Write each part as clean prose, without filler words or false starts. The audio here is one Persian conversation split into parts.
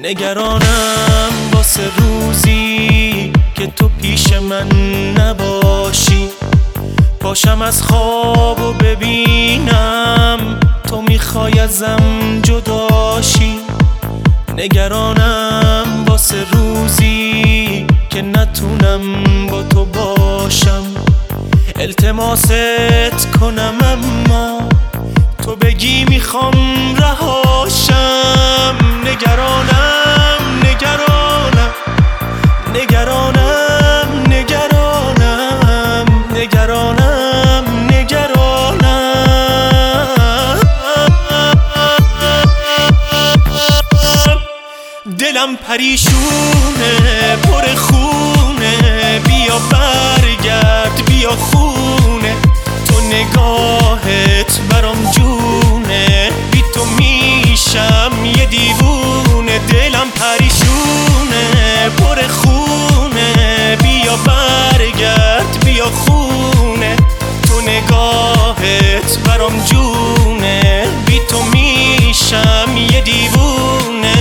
نگرانم واسه روزی که تو پیش من نباشی، پاشم از خواب و ببینم تو میخوای ازم جداشی. نگرانم واسه روزی که نتونم با تو باشم، التماست کنم اما تو بگی میخوام رهاشم. نگرانم نگرانم نگرانم نگرانم نگرانم نگرانم دلم پریشونه پر خونه، بیا برگرد بیا خونه، تو نگاهت برام جونه، بی تو میشم یه دیوونه. دلم پریشونه پر خونه، بیا برگرد بیا خونه، تو نگاهت برام جونه، بی تو میشم یه دیوونه.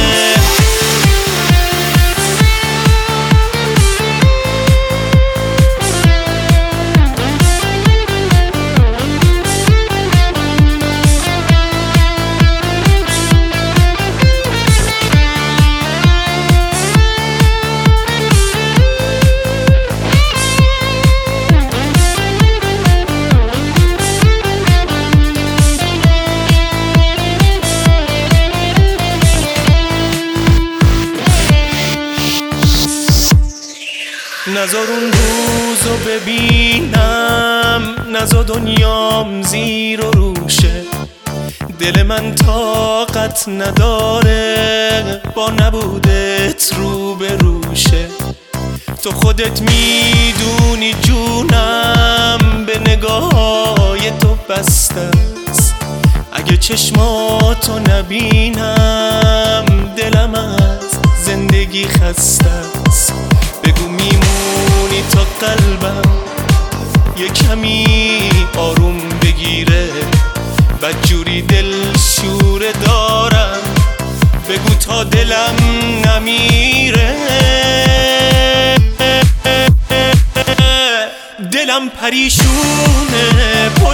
نذار اون روزو ببینم، نذار دنیام زیر و روشه، دل من طاقت نداره با نبودت رو به روشه. تو خودت میدونی جونم به نگاههای تو بسته است، اگه چشماتو نبینم دلم از زندگی خسته است. بگو میمونی تا قلبم یه کمی آروم بگیره، بدجوری دل شوره دارم، بگو تا دلم نمیره. دلم پریشونه